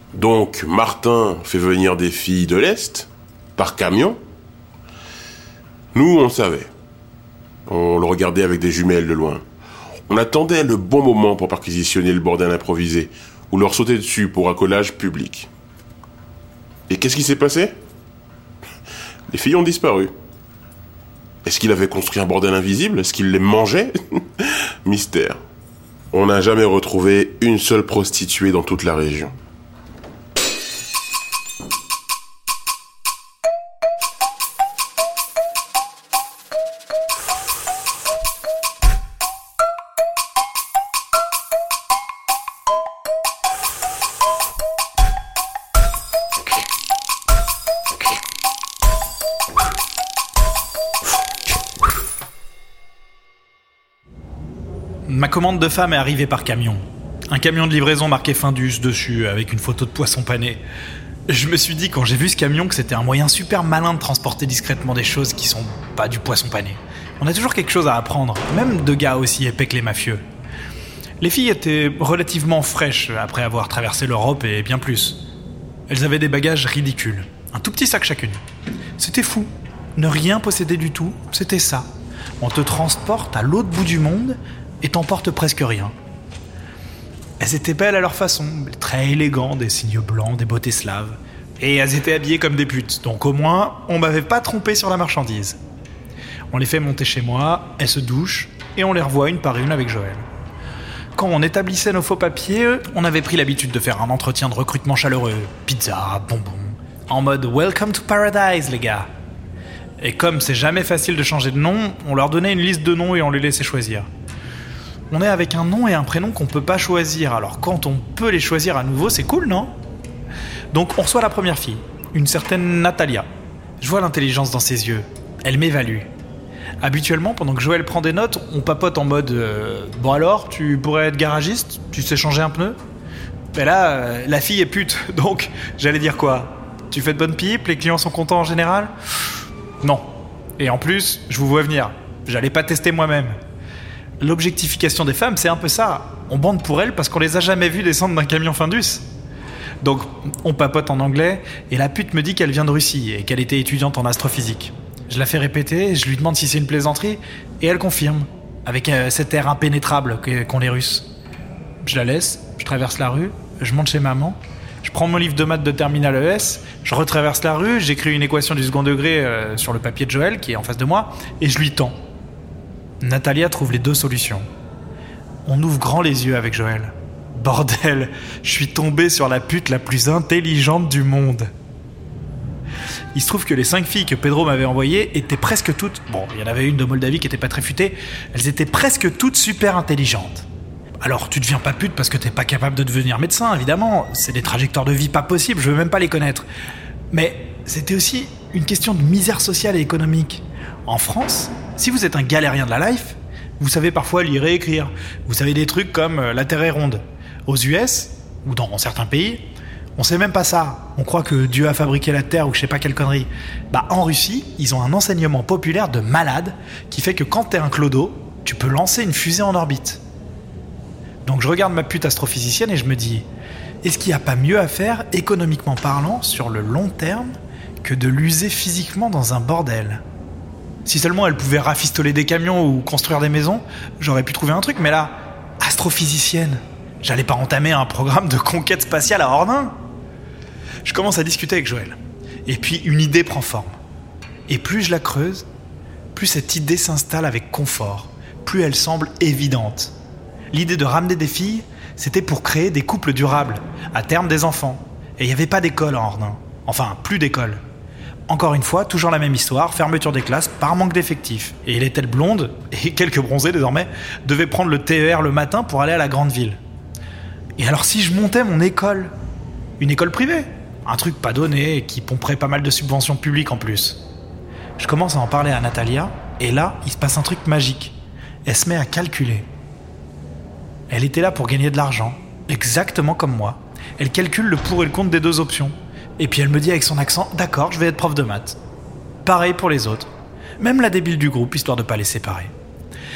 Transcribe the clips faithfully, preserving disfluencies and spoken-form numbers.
Donc, Martin fait venir des filles de l'Est, par camion. Nous, on savait. On le regardait avec des jumelles de loin. On attendait le bon moment pour perquisitionner le bordel improvisé, ou leur sauter dessus pour accolage public. Et qu'est-ce qui s'est passé ? Les filles ont disparu. Est-ce qu'il avait construit un bordel invisible ? Est-ce qu'il les mangeait ? Mystère. On n'a jamais retrouvé une seule prostituée dans toute la région. Ma commande de femme est arrivée par camion. Un camion de livraison marqué Findus dessus, avec une photo de poisson pané. Je me suis dit quand j'ai vu ce camion que c'était un moyen super malin de transporter discrètement des choses qui sont pas du poisson pané. On a toujours quelque chose à apprendre, même de gars aussi épais que les mafieux. Les filles étaient relativement fraîches après avoir traversé l'Europe et bien plus. Elles avaient des bagages ridicules, un tout petit sac chacune. C'était fou, ne rien posséder du tout, c'était ça. On te transporte à l'autre bout du monde et t'emporte presque rien. Elles étaient belles à leur façon, très élégantes, des signes blancs, des beautés slaves. Et elles étaient habillées comme des putes, donc au moins, on m'avait pas trompé sur la marchandise. On les fait monter chez moi, elles se douchent, et on les revoit une par une avec Joël. Quand on établissait nos faux papiers, on avait pris l'habitude de faire un entretien de recrutement chaleureux, pizza, bonbons, en mode « Welcome to Paradise, les gars !» Et comme c'est jamais facile de changer de nom, on leur donnait une liste de noms et on les laissait choisir. On est avec un nom et un prénom qu'on peut pas choisir, alors quand on peut les choisir à nouveau, c'est cool, non ? Donc on reçoit la première fille, une certaine Natalia. Je vois l'intelligence dans ses yeux, elle m'évalue. Habituellement, pendant que Joël prend des notes, on papote en mode euh, « Bon alors, tu pourrais être garagiste ? Tu sais changer un pneu ?» Mais là, euh, la fille est pute, donc j'allais dire quoi ? Tu fais de bonnes pipes, les clients sont contents en général ? Non. Et en plus, je vous vois venir, j'allais pas tester moi-même. L'objectification des femmes, c'est un peu ça. On bande pour elles parce qu'on les a jamais vues descendre d'un camion Findus. Donc, on papote en anglais et la pute me dit qu'elle vient de Russie et qu'elle était étudiante en astrophysique. Je la fais répéter, je lui demande si c'est une plaisanterie et elle confirme, avec euh, cet air impénétrable qu'ont les Russes. Je la laisse, je traverse la rue, je monte chez maman, je prends mon livre de maths de terminale E S, je retraverse la rue, j'écris une équation du second degré euh, sur le papier de Joël qui est en face de moi et je lui tends. Natalia trouve les deux solutions. On ouvre grand les yeux avec Joël. Bordel, je suis tombé sur la pute la plus intelligente du monde. Il se trouve que les cinq filles que Pedro m'avait envoyées étaient presque toutes... Bon, il y en avait une de Moldavie qui était pas très futée. Elles étaient presque toutes super intelligentes. Alors, tu deviens pas pute parce que t'es pas capable de devenir médecin, évidemment. C'est des trajectoires de vie pas possibles, je veux même pas les connaître. Mais c'était aussi une question de misère sociale et économique. En France, si vous êtes un galérien de la life, vous savez parfois lire et écrire. Vous savez des trucs comme euh, la Terre est ronde. Aux U S, ou dans certains pays, on sait même pas ça. On croit que Dieu a fabriqué la Terre ou je sais pas quelle connerie. Bah, en Russie, ils ont un enseignement populaire de malade qui fait que quand t'es un clodo, tu peux lancer une fusée en orbite. Donc je regarde ma pute astrophysicienne et je me dis, est-ce qu'il n'y a pas mieux à faire, économiquement parlant, sur le long terme, que de l'user physiquement dans un bordel ? Si seulement elle pouvait rafistoler des camions ou construire des maisons, j'aurais pu trouver un truc, mais là, astrophysicienne, j'allais pas entamer un programme de conquête spatiale à Ornain. Je commence à discuter avec Joël. Et puis une idée prend forme. Et plus je la creuse, plus cette idée s'installe avec confort, plus elle semble évidente. L'idée de ramener des filles, c'était pour créer des couples durables, à terme des enfants. Et il n'y avait pas d'école à Ornain. Enfin, plus d'école. Encore une fois, toujours la même histoire, fermeture des classes par manque d'effectifs. Et les têtes blondes, et quelques bronzés désormais, devaient prendre le T E R le matin pour aller à la grande ville. Et alors si je montais mon école ? Une école privée ? Un truc pas donné, et qui pomperait pas mal de subventions publiques en plus. Je commence à en parler à Natalia, et là, il se passe un truc magique. Elle se met à calculer. Elle était là pour gagner de l'argent, exactement comme moi. Elle calcule le pour et le contre des deux options. Et puis elle me dit avec son accent, d'accord, je vais être prof de maths. Pareil pour les autres. Même la débile du groupe, histoire de pas les séparer.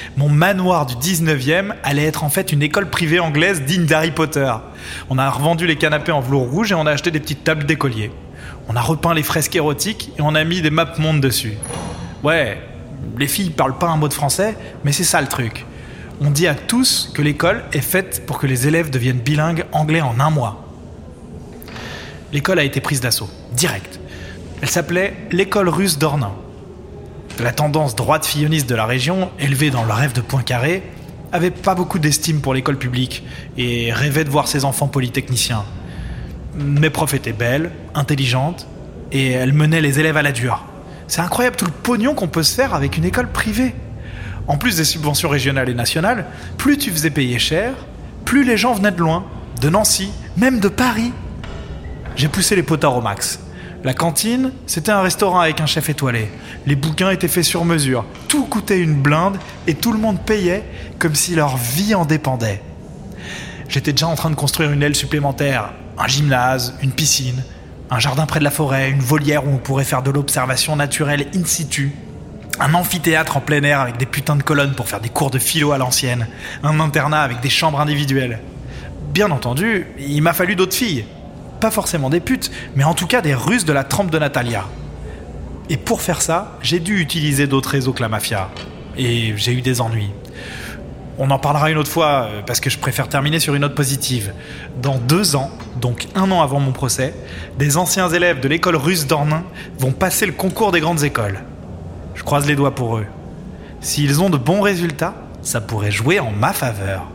Mon manoir du dix-neuvième allait être en fait une école privée anglaise digne d'Harry Potter. On a revendu les canapés en velours rouge et on a acheté des petites tables d'écoliers. On a repeint les fresques érotiques et on a mis des maps mondes dessus. Ouais, les filles parlent pas un mot de français, mais c'est ça le truc. On dit à tous que l'école est faite pour que les élèves deviennent bilingues anglais en un mois. L'école a été prise d'assaut, direct. Elle s'appelait l'école russe d'Ornain. La tendance droite filloniste de la région, élevée dans le rêve de Poincaré, avait pas beaucoup d'estime pour l'école publique et rêvait de voir ses enfants polytechniciens. Mes profs étaient belles, intelligentes, et elles menaient les élèves à la dure. C'est incroyable tout le pognon qu'on peut se faire avec une école privée. En plus des subventions régionales et nationales, plus tu faisais payer cher, plus les gens venaient de loin, de Nancy, même de Paris. J'ai poussé les potards au max. La cantine, c'était un restaurant avec un chef étoilé. Les bouquins étaient faits sur mesure. Tout coûtait une blinde et tout le monde payait comme si leur vie en dépendait. J'étais déjà en train de construire une aile supplémentaire. Un gymnase, une piscine, un jardin près de la forêt, une volière où on pourrait faire de l'observation naturelle in situ. Un amphithéâtre en plein air avec des putains de colonnes pour faire des cours de philo à l'ancienne. Un internat avec des chambres individuelles. Bien entendu, il m'a fallu d'autres filles. Pas forcément des putes, mais en tout cas des Russes de la trempe de Natalia. Et pour faire ça, j'ai dû utiliser d'autres réseaux que la mafia. Et j'ai eu des ennuis. On en parlera une autre fois, parce que je préfère terminer sur une note positive. Dans deux ans, donc un an avant mon procès, des anciens élèves de l'école russe d'Ornain vont passer le concours des grandes écoles. Je croise les doigts pour eux. S'ils ont de bons résultats, ça pourrait jouer en ma faveur.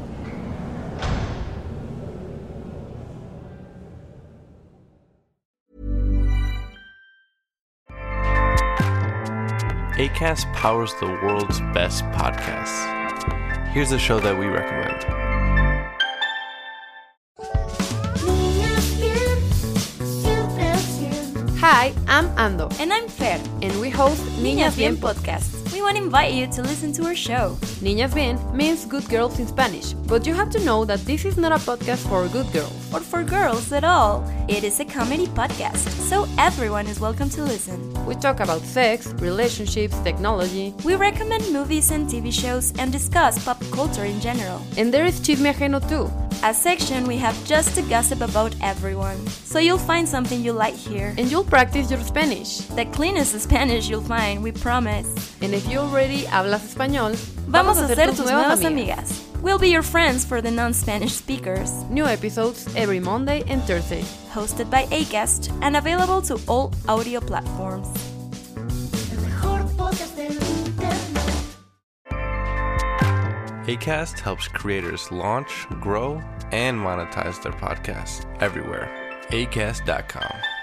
Acast powers the world's best podcasts. Here's a show that we recommend. Hi, I'm Ando. And I'm Fer. And we host Niñas Bien Podcast. We want to invite you to listen to our show. Niñas Bien means good girls in Spanish, but you have to know that this is not a podcast for good girls. Or for girls at all. It is a comedy podcast, so everyone is welcome to listen. We talk about sex, relationships, technology. We recommend movies and T V shows and discuss pop culture in general. And there is Chisme Ajeno too. A section we have just to gossip about everyone. So you'll find something you like here. And you'll practice your Spanish. The cleanest Spanish you'll find, we promise. And if you already hablas español, vamos a ser tus nuevas amigas. We'll be your friends for the non-Spanish speakers. New episodes every Monday and Thursday. Hosted by Acast and available to all audio platforms. Acast helps creators launch, grow, and monetize their podcasts everywhere. acast dot com.